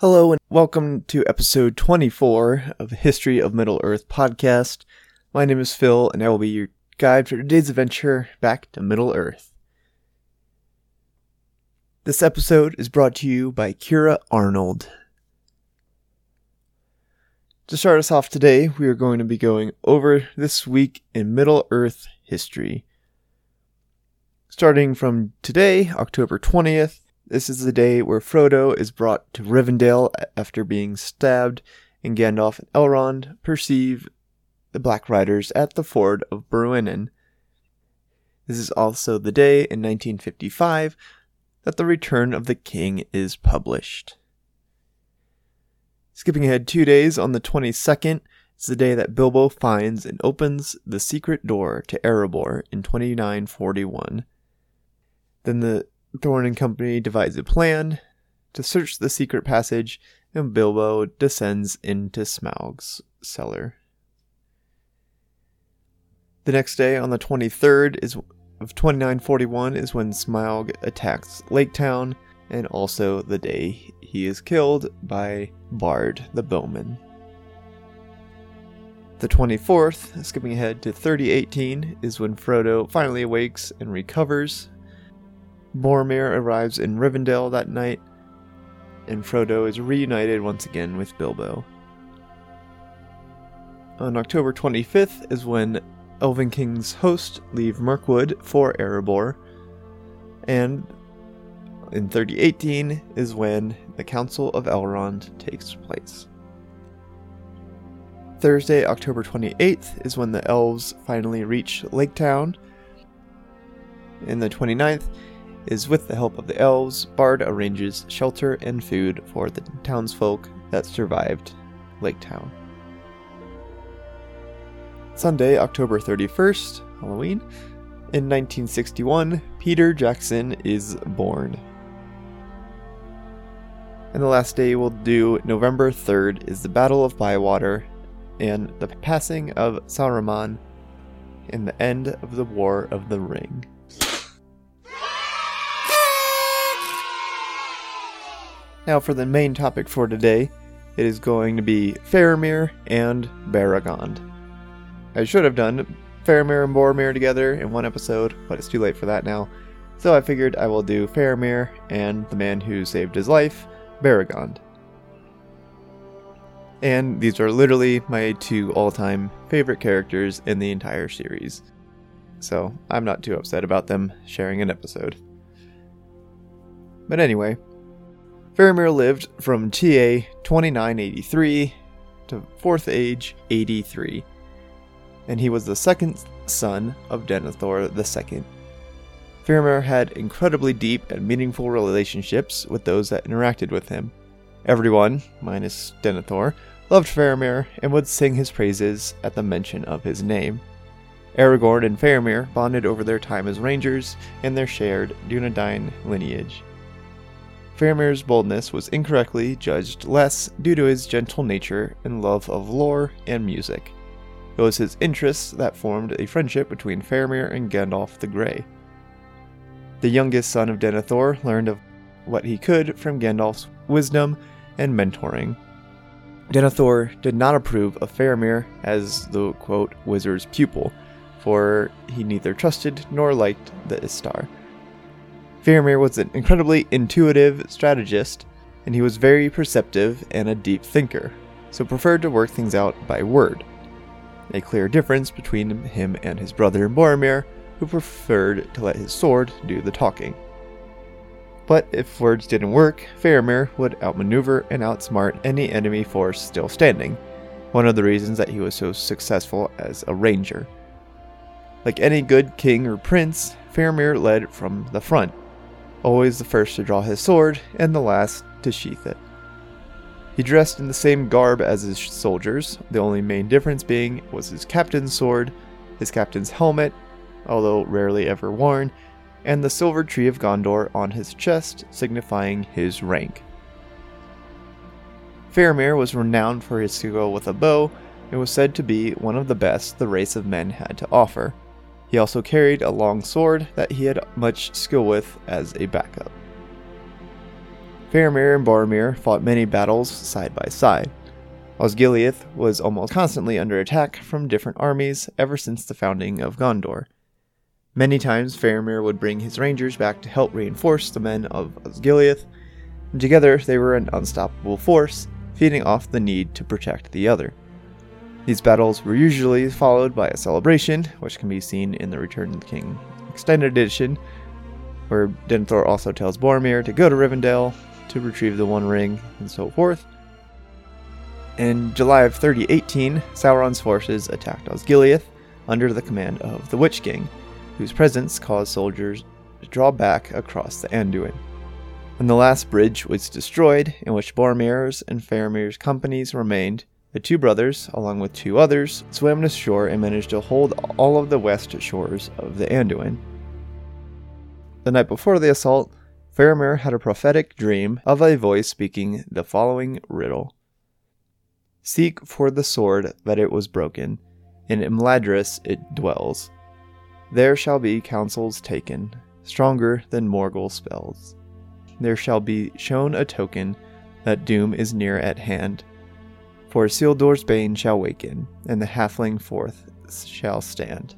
Hello and welcome to episode 24 of the History of Middle-earth podcast. My name is Phil and I will be your guide for today's adventure back to Middle-earth. This episode is brought to you by Kira Arnold. To start us off today, we are going to be going over this week in Middle-earth history. Starting from today, October 20th, this is the day where Frodo is brought to Rivendell after being stabbed, and Gandalf and Elrond perceive the Black Riders at the ford of Bruinen. This is also the day in 1955 that The Return of the King is published. Skipping ahead 2 days, on the 22nd, is the day that Bilbo finds and opens the secret door to Erebor in 2941. Then the Thorin and company devise a plan to search the secret passage, and Bilbo descends into Smaug's cellar. The next day, on the 23rd of 2941, is when Smaug attacks Lake Town, and also the day he is killed by Bard the Bowman. The 24th, skipping ahead to 3018, is when Frodo finally awakes and recovers. Boromir arrives in Rivendell that night, and Frodo is reunited once again with Bilbo. On October 25th is when Elven King's host leave Mirkwood for Erebor, and in 3018 is when the Council of Elrond takes place. Thursday, October 28th is when the elves finally reach Lake Town, and the 29th is with the help of the elves, Bard arranges shelter and food for the townsfolk that survived Lake Town. Sunday, October 31st, Halloween, in 1961, Peter Jackson is born. And the last day we'll do, November 3rd, is the Battle of Bywater and the passing of Saruman and the end of the War of the Ring. Now for the main topic for today, it is going to be Faramir and Baragond. I should have done Faramir and Boromir together in one episode, but it's too late for that now. So I figured I will do Faramir and the man who saved his life, Baragond. And these are literally my two all-time favorite characters in the entire series. So I'm not too upset about them sharing an episode. But anyway, Faramir lived from TA 2983 to 4th Age 83, and he was the second son of Denethor II. Faramir had incredibly deep and meaningful relationships with those that interacted with him. Everyone, minus Denethor, loved Faramir and would sing his praises at the mention of his name. Aragorn and Faramir bonded over their time as rangers and their shared Dunedain lineage. Faramir's boldness was incorrectly judged less due to his gentle nature and love of lore and music. It was his interests that formed a friendship between Faramir and Gandalf the Grey. The youngest son of Denethor learned of what he could from Gandalf's wisdom and mentoring. Denethor did not approve of Faramir as the, quote, wizard's pupil, for he neither trusted nor liked the Istar. Faramir was an incredibly intuitive strategist, and he was very perceptive and a deep thinker, so preferred to work things out by word. A clear difference between him and his brother Boromir, who preferred to let his sword do the talking. But if words didn't work, Faramir would outmaneuver and outsmart any enemy force still standing, one of the reasons that he was so successful as a ranger. Like any good king or prince, Faramir led from the front, always the first to draw his sword and the last to sheath it. He dressed in the same garb as his soldiers, the only main difference being was his captain's sword, his captain's helmet, although rarely ever worn, and the silver tree of Gondor on his chest, signifying his rank. Faramir was renowned for his skill with a bow, and was said to be one of the best the race of men had to offer. He also carried a long sword that he had much skill with as a backup. Faramir and Boromir fought many battles side by side. Osgiliath was almost constantly under attack from different armies ever since the founding of Gondor. Many times Faramir would bring his rangers back to help reinforce the men of Osgiliath, and together they were an unstoppable force, feeding off the need to protect the other. These battles were usually followed by a celebration, which can be seen in the Return of the King Extended Edition, where Denethor also tells Boromir to go to Rivendell to retrieve the One Ring, and so forth. In July of 3018, Sauron's forces attacked Osgiliath under the command of the Witch King, whose presence caused soldiers to draw back across the Anduin. When the last bridge was destroyed, in which Boromir's and Faramir's companies remained, the two brothers, along with two others, swam to shore and managed to hold all of the west shores of the Anduin. The night before the assault, Faramir had a prophetic dream of a voice speaking the following riddle. "Seek for the sword that it was broken, in Imladris it dwells. There shall be counsels taken, stronger than Morgul spells. There shall be shown a token that doom is near at hand. For Isildur's bane shall waken, and the halfling forth shall stand."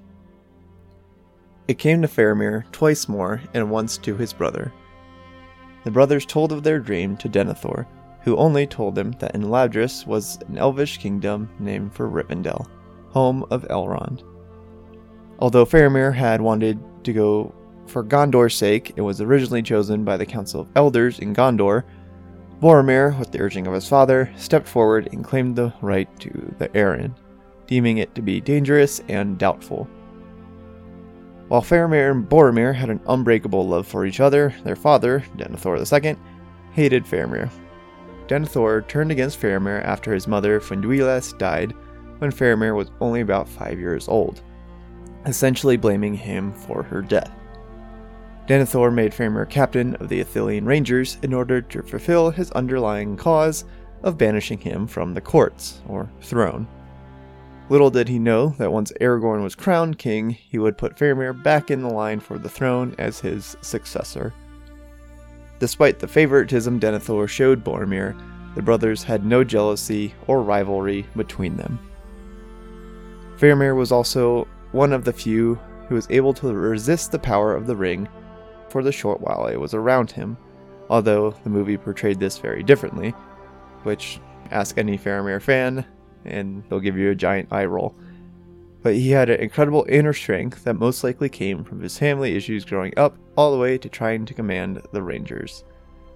It came to Faramir twice more, and once to his brother. The brothers told of their dream to Denethor, who only told them that Imladris was an elvish kingdom named for Rivendell, home of Elrond. Although Faramir had wanted to go for Gondor's sake and was originally chosen by the Council of Elders in Gondor, Boromir, with the urging of his father, stepped forward and claimed the right to the Arryn, deeming it to be dangerous and doubtful. While Faramir and Boromir had an unbreakable love for each other, their father, Denethor II, hated Faramir. Denethor turned against Faramir after his mother Finduilas died when Faramir was only about 5 years old, essentially blaming him for her death. Denethor made Faramir captain of the Ithilien Rangers in order to fulfill his underlying cause of banishing him from the courts, or throne. Little did he know that once Aragorn was crowned king, he would put Faramir back in the line for the throne as his successor. Despite the favoritism Denethor showed Boromir, the brothers had no jealousy or rivalry between them. Faramir was also one of the few who was able to resist the power of the ring for the short while it was around him, although the movie portrayed this very differently, which, ask any Faramir fan, and they'll give you a giant eye roll. But he had an incredible inner strength that most likely came from his family issues growing up, all the way to trying to command the Rangers.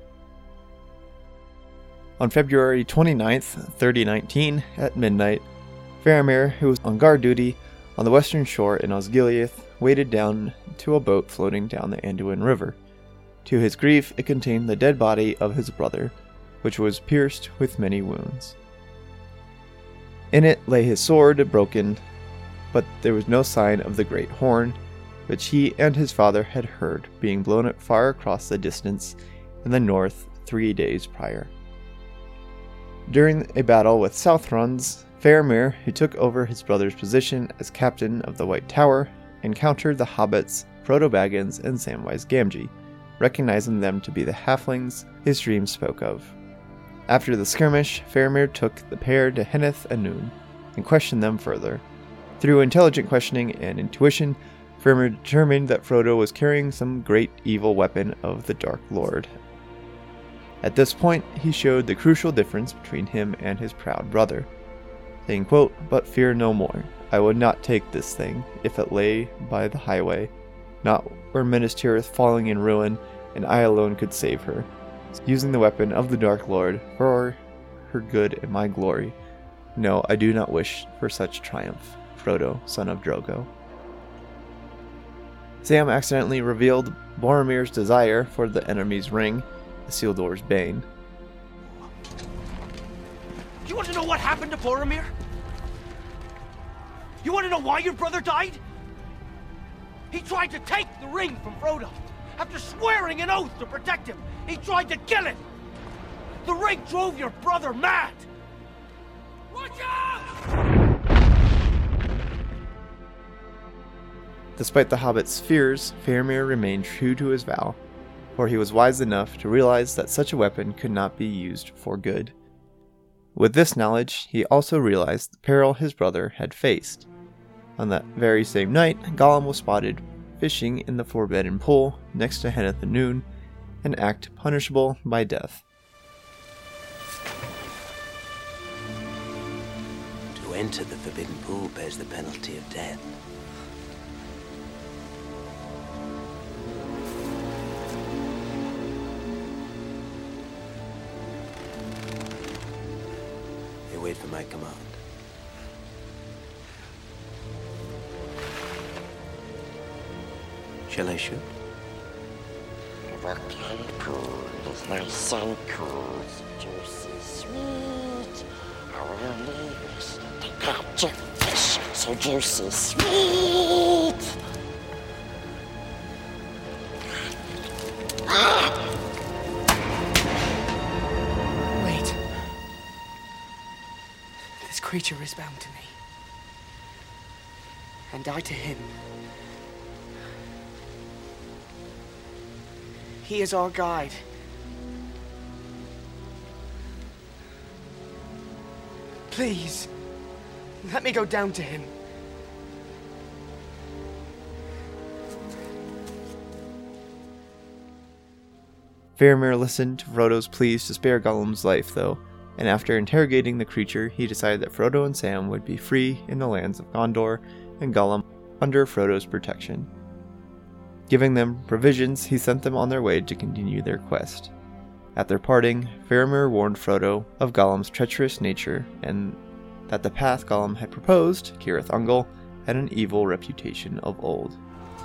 On February 29th, 3019, at midnight, Faramir, who was on guard duty on the western shore in Osgiliath, waded down to a boat floating down the Anduin River. To his grief, it contained the dead body of his brother, which was pierced with many wounds. In it lay his sword broken, but there was no sign of the Great Horn, which he and his father had heard being blown far across the distance in the north 3 days prior. During a battle with Southrons, Faramir, who took over his brother's position as captain of the White Tower, encountered the hobbits Frodo Baggins and Samwise Gamgee, recognizing them to be the halflings his dreams spoke of. After the skirmish, Faramir took the pair to Henneth Annûn and questioned them further. Through intelligent questioning and intuition, Faramir determined that Frodo was carrying some great evil weapon of the Dark Lord. At this point, he showed the crucial difference between him and his proud brother, saying, quote, "But fear no more. I would not take this thing, if it lay by the highway, not where Minas Tirith falling in ruin, and I alone could save her, using the weapon of the Dark Lord for her good and my glory. No, I do not wish for such triumph, Frodo, son of Drogo." Sam accidentally revealed Boromir's desire for the enemy's ring, Isildur's bane. You want to know what happened to Boromir? You want to know why your brother died? He tried to take the ring from Frodo. After swearing an oath to protect him, he tried to kill him. The ring drove your brother mad. Watch out! Despite the hobbit's fears, Faramir remained true to his vow. for he was wise enough to realize that such a weapon could not be used for good. With this knowledge, he also realized the peril his brother had faced. On that very same night, Gollum was spotted fishing in the Forbidden Pool next to Henneth the Noon, an act punishable by death. To enter the Forbidden Pool bears the penalty of death. You wait for my command. Shall I shoot? The volcanic pool is nice and cool, juicy, sweet. I will leave us to catch a fish, so juicy, sweet. Wait. This creature is bound to me. And I to him. He is our guide. Please, let me go down to him. Faramir listened to Frodo's pleas to spare Gollum's life, though, and after interrogating the creature, he decided that Frodo and Sam would be free in the lands of Gondor, and Gollum under Frodo's protection. Giving them provisions, he sent them on their way to continue their quest. At their parting, Faramir warned Frodo of Gollum's treacherous nature and that the path Gollum had proposed, Cirith Ungol, had an evil reputation of old.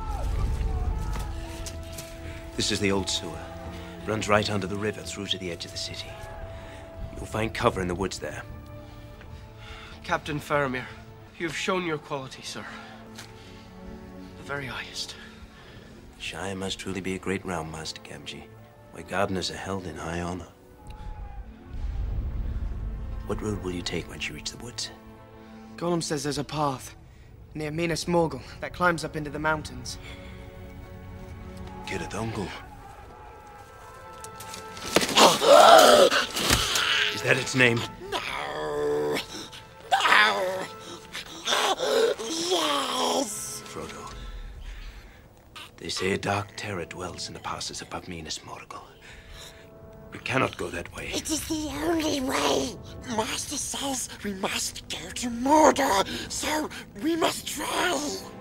This is the old sewer. Runs right under the river through to the edge of the city. You'll find cover in the woods there. Captain Faramir, you've shown your quality, sir. The very highest. Shire must truly be a great realm, Master Gamgee, where gardeners are held in high honor. What road will you take once you reach the woods? Gollum says there's a path near Minas Morgul that climbs up into the mountains. Cirith Ungol. Is that its name? No. No. Yes. Frodo. They say a dark terror dwells in the passes above Minas Morgul. We cannot go that way. It is the only way. Master says we must go to Mordor, so we must try.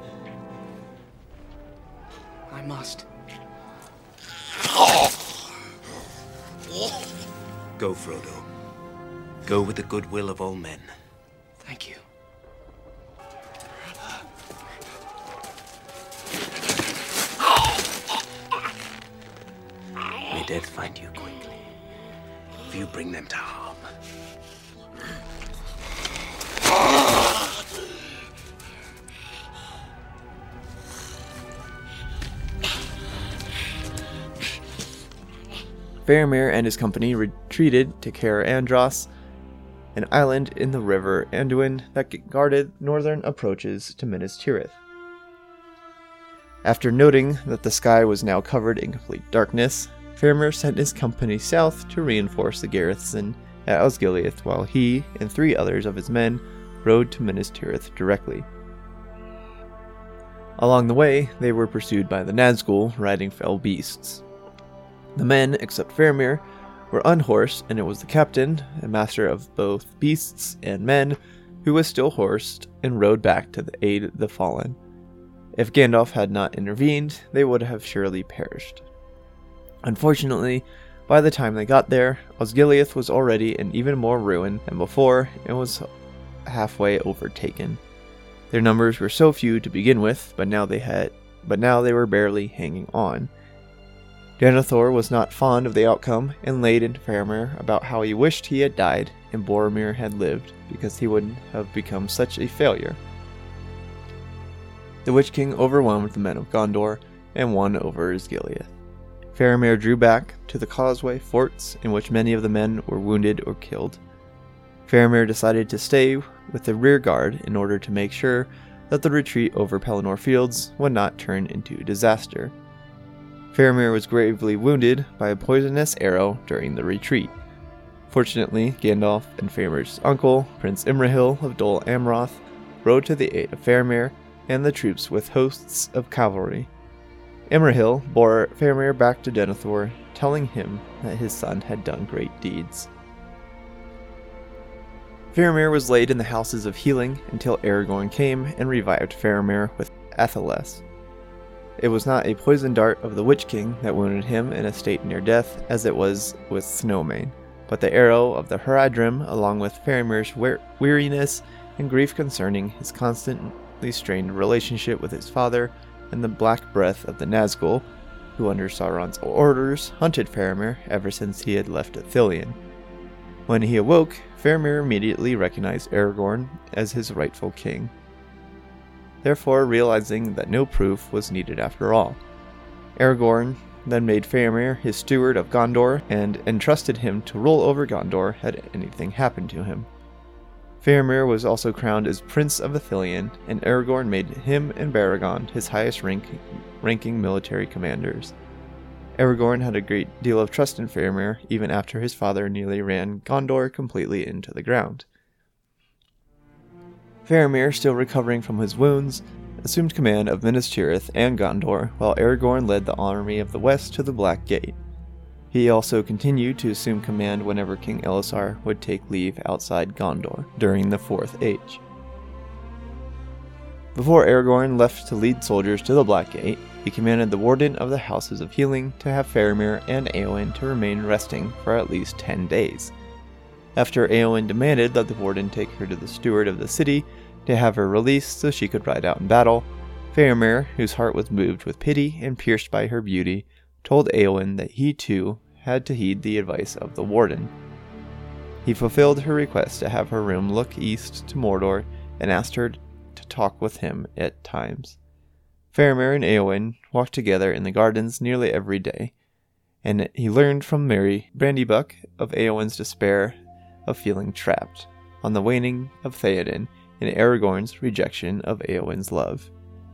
I must. Go, Frodo. Go with the goodwill of all men. Thank you. May death find you quickly, if you bring them to harm. Faramir and his company retreated to Caer Andros, an island in the river Anduin that guarded northern approaches to Minas Tirith. After noting that the sky was now covered in complete darkness, Faramir sent his company south to reinforce the garrison at Osgiliath, while he and 3 others of his men rode to Minas Tirith directly. Along the way, they were pursued by the Nazgul riding fell beasts. The men, except Faramir, were unhorsed, and it was the captain, a master of both beasts and men, who was still horsed and rode back to aid the fallen. If Gandalf had not intervened, they would have surely perished. Unfortunately, by the time they got there, Osgiliath was already in even more ruin than before and was halfway overtaken. Their numbers were so few to begin with, but now they were barely hanging on. Denethor was not fond of the outcome and laid into Faramir about how he wished he had died and Boromir had lived, because he wouldn't have become such a failure. The Witch King overwhelmed the men of Gondor and won over Osgiliath. Faramir drew back to the causeway forts, in which many of the men were wounded or killed. Faramir decided to stay with the rear guard in order to make sure that the retreat over Pelennor Fields would not turn into disaster. Faramir was gravely wounded by a poisonous arrow during the retreat. Fortunately, Gandalf and Faramir's uncle, Prince Imrahil of Dol Amroth, rode to the aid of Faramir and the troops with hosts of cavalry. Imrahil bore Faramir back to Denethor, telling him that his son had done great deeds. Faramir was laid in the Houses of Healing until Aragorn came and revived Faramir with Athelas. It was not a poison dart of the Witch King that wounded him in a state near death as it was with Snowmane, but the arrow of the Haradrim, along with Faramir's weariness and grief concerning his constantly strained relationship with his father and the black breath of the Nazgul, who under Sauron's orders hunted Faramir ever since he had left Ithilien. When he awoke, Faramir immediately recognized Aragorn as his rightful king, therefore realizing that no proof was needed after all. Aragorn then made Faramir his steward of Gondor and entrusted him to rule over Gondor had anything happened to him. Faramir was also crowned as Prince of Ithilien, and Aragorn made him and Baragon his highest ranking military commanders. Aragorn had a great deal of trust in Faramir, even after his father nearly ran Gondor completely into the ground. Faramir, still recovering from his wounds, assumed command of Minas Tirith and Gondor, while Aragorn led the army of the west to the Black Gate. He also continued to assume command whenever King Elessar would take leave outside Gondor during the Fourth Age. Before Aragorn left to lead soldiers to the Black Gate, he commanded the Warden of the Houses of Healing to have Faramir and Éowyn to remain resting for at least 10 days. After Éowyn demanded that the Warden take her to the steward of the city to have her released so she could ride out in battle, Faramir, whose heart was moved with pity and pierced by her beauty, told Éowyn that he too had to heed the advice of the Warden. He fulfilled her request to have her room look east to Mordor and asked her to talk with him at times. Faramir and Éowyn walked together in the gardens nearly every day, and he learned from Merry Brandybuck of Éowyn's despair of feeling trapped, on the waning of Theoden, and Aragorn's rejection of Éowyn's love.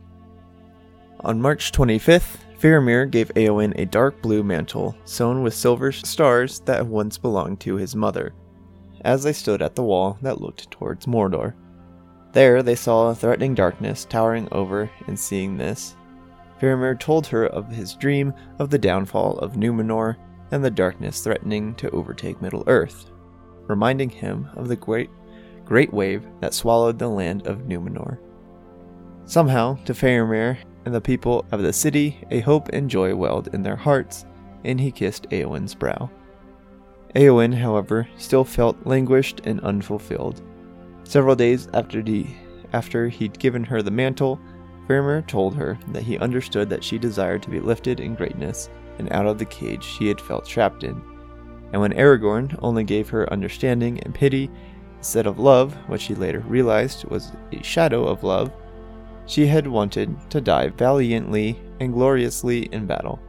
On March 25th, Faramir gave Éowyn a dark blue mantle sewn with silver stars that once belonged to his mother, as they stood at the wall that looked towards Mordor. There they saw a threatening darkness towering over, and seeing this, Faramir told her of his dream of the downfall of Númenor and the darkness threatening to overtake Middle-earth, reminding him of the great wave that swallowed the land of Númenor. Somehow, to Faramir and the people of the city, a hope and joy welled in their hearts, and he kissed Éowyn's brow. Éowyn, however, still felt languished and unfulfilled. Several days after he'd given her the mantle, Faramir told her that he understood that she desired to be lifted in greatness and out of the cage she had felt trapped in. And when Aragorn only gave her understanding and pity instead of love, which she later realized was a shadow of love, she had wanted to die valiantly and gloriously in battle.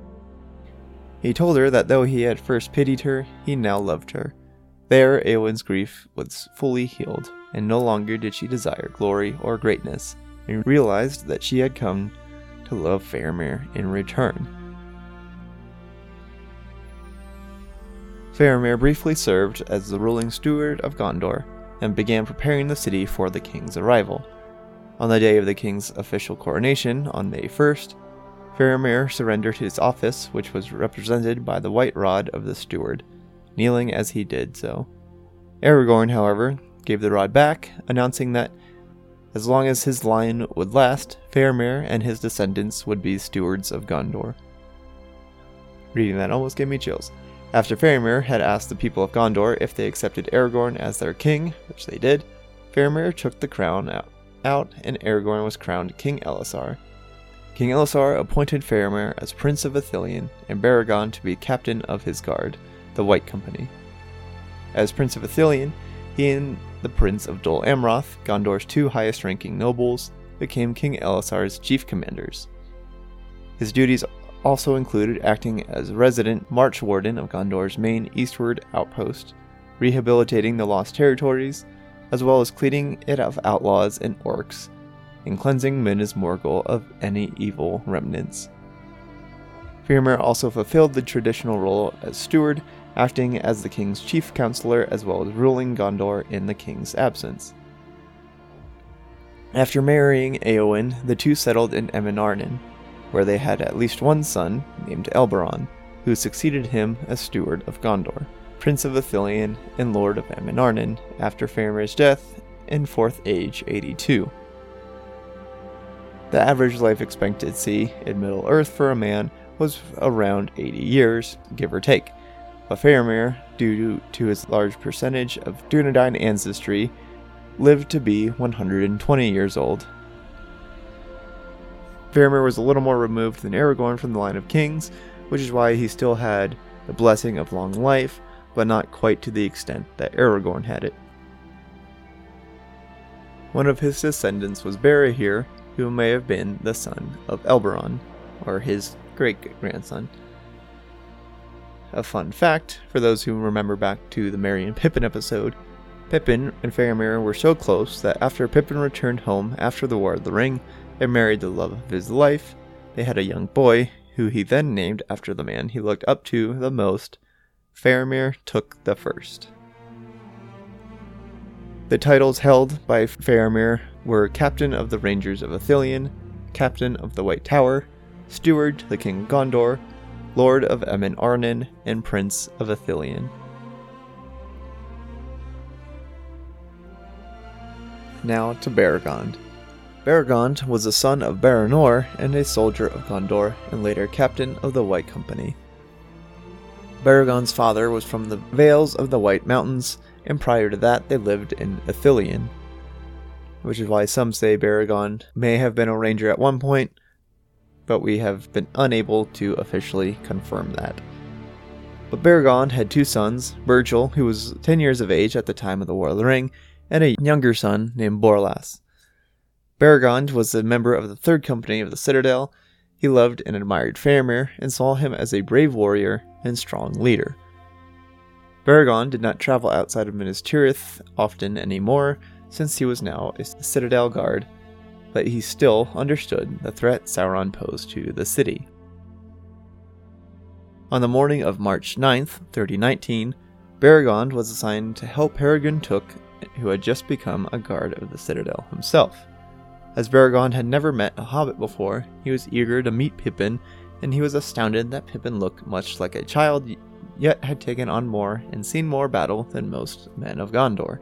He told her that though he had first pitied her, he now loved her. There, Éowyn's grief was fully healed, and no longer did she desire glory or greatness, and realized that she had come to love Faramir in return. Faramir briefly served as the ruling steward of Gondor, and began preparing the city for the king's arrival. On the day of the king's official coronation, on May 1st, Faramir surrendered his office, which was represented by the white rod of the steward, kneeling as he did so. Aragorn, however, gave the rod back, announcing that as long as his line would last, Faramir and his descendants would be stewards of Gondor. Reading that almost gave me chills. After Faramir had asked the people of Gondor if they accepted Aragorn as their king, which they did, Faramir took the crown out and Aragorn was crowned King Elessar. King Elessar appointed Faramir as Prince of Ithilien and Baragon to be captain of his guard, the White Company. As Prince of Ithilien, he and the Prince of Dol Amroth, Gondor's two highest-ranking nobles, became King Elessar's chief commanders. His duties also included acting as resident March Warden of Gondor's main eastward outpost, rehabilitating the lost territories, as well as cleaning it of outlaws and orcs, and cleansing Minas Morgul of any evil remnants. Faramir also fulfilled the traditional role as steward, acting as the king's chief counselor as well as ruling Gondor in the king's absence. After marrying Éowyn, the two settled in Emin Arnon, where they had at least one son named Elberon, who succeeded him as steward of Gondor, Prince of Ithilien and Lord of Emin Arnon, after Faramir's death in 4th Age 82. The average life expectancy in Middle-earth for a man was around 80 years, give or take, but Faramir, due to his large percentage of Dunedain ancestry, lived to be 120 years old. Faramir was a little more removed than Aragorn from the line of kings, which is why he still had the blessing of long life, but not quite to the extent that Aragorn had it. One of his descendants was Barahir, who may have been the son of Elberon, or his great-grandson. A fun fact, for those who remember back to the Merry and Pippin episode, Pippin and Faramir were so close that after Pippin returned home after the War of the Ring and married the love of his life, they had a young boy, who he then named after the man he looked up to the most, Faramir took the First. The titles held by Faramir were Captain of the Rangers of Ithilien, Captain of the White Tower, Steward to the King of Gondor, Lord of Emin Arnon, and Prince of Ithilien. Now to Beregond. Beregond was the son of Baranor and a soldier of Gondor, and later captain of the White Company. Beregond's father was from the Vales of the White Mountains, and prior to that they lived in Ithilien, which is why some say Beregond may have been a ranger at one point, but we have been unable to officially confirm that. But Beregond had two sons, Birgil, who was 10 years of age at the time of the War of the Ring, and a younger son named Borlas. Beregond was a member of the Third Company of the Citadel. He loved and admired Faramir and saw him as a brave warrior and strong leader. Beregond did not travel outside of Minas Tirith often anymore, since he was now a Citadel guard, but he still understood the threat Sauron posed to the city. On the morning of March 9th, 3019, Beregond was assigned to help Peregrine Took, who had just become a guard of the Citadel himself. As Beregond had never met a hobbit before, he was eager to meet Pippin, and he was astounded that Pippin looked much like a child, yet had taken on more and seen more battle than most men of Gondor.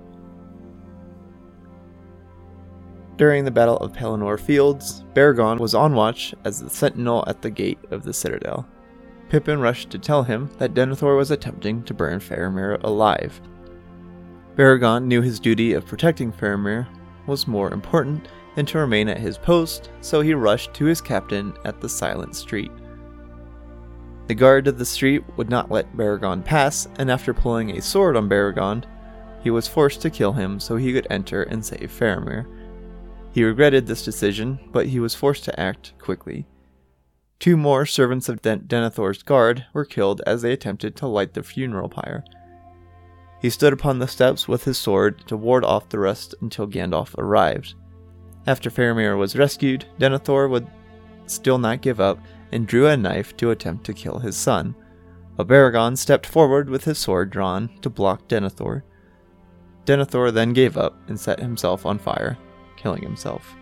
During the Battle of Pelennor Fields, Beregond was on watch as the sentinel at the gate of the Citadel. Pippin rushed to tell him that Denethor was attempting to burn Faramir alive. Beregond knew his duty of protecting Faramir was more important than to remain at his post, so he rushed to his captain at the Silent Street. The guard of the street would not let Beregond pass, and after pulling a sword on Beregond, he was forced to kill him so he could enter and save Faramir. He regretted this decision, but he was forced to act quickly. Two more servants of Denethor's guard were killed as they attempted to light the funeral pyre. He stood upon the steps with his sword to ward off the rest until Gandalf arrived. After Faramir was rescued, Denethor would still not give up and drew a knife to attempt to kill his son, but Beregond stepped forward with his sword drawn to block Denethor. Denethor then gave up and set himself on fire, killing himself.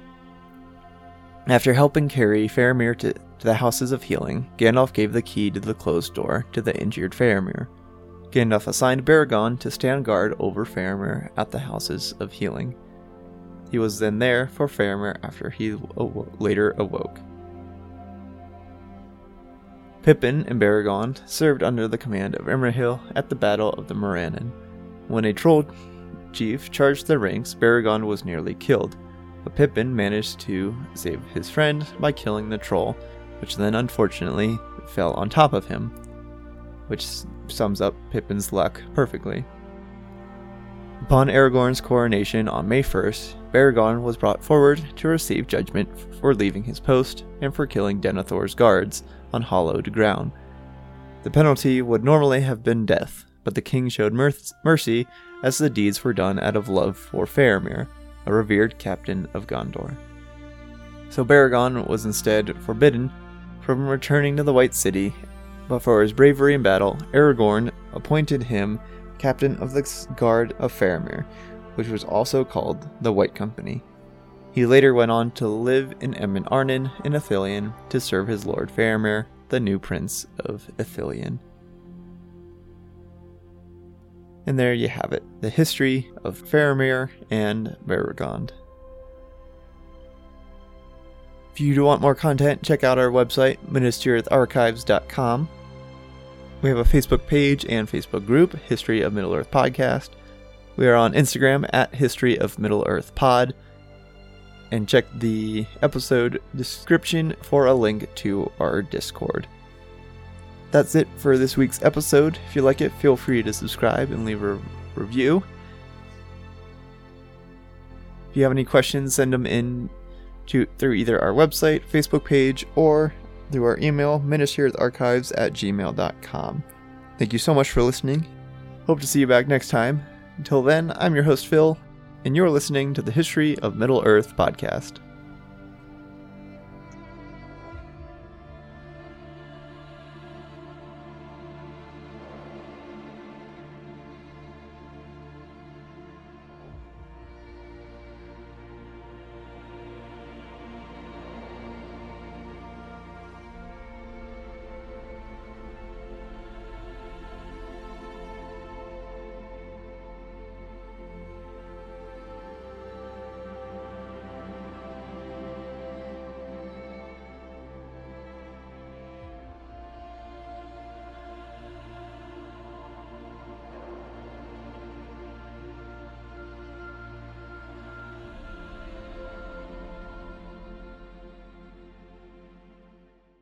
After helping carry Faramir to the Houses of Healing, Gandalf gave the key to the closed door to the injured Faramir. Gandalf assigned Beregond to stand guard over Faramir at the Houses of Healing. He was then there for Faramir after he later awoke. Pippin and Beregond served under the command of Imrahil at the Battle of the Morannon. When a troll chief charged the ranks, Beregond was nearly killed, but Pippin managed to save his friend by killing the troll, which then unfortunately fell on top of him, which sums up Pippin's luck perfectly. Upon Aragorn's coronation on May 1st, Beregond was brought forward to receive judgment for leaving his post and for killing Denethor's guards on hallowed ground. The penalty would normally have been death, but the king showed mercy as the deeds were done out of love for Faramir, a revered captain of Gondor. So Beregond was instead forbidden from returning to the White City, but for his bravery in battle, Aragorn appointed him captain of the Guard of Faramir, which was also called the White Company. He later went on to live in Emyn Arnen in Ithilien to serve his lord Faramir, the new prince of Ithilien. And there you have it, the history of Faramir and Beregond. If you do want more content, check out our website, MinasTirithArchives.com. We have a Facebook page and Facebook group, History of Middle-earth Podcast. We are on Instagram at History of Middle-earth Pod. And check the episode description for a link to our Discord. That's it for this week's episode. If you like it, feel free to subscribe and leave a review. If you have any questions, send them in through either our website, Facebook page, or through our email, MinasTirithArchives@gmail.com. Thank you so much for listening. Hope to see you back next time. Until then, I'm your host Phil, and you're listening to the History of Middle-earth Podcast.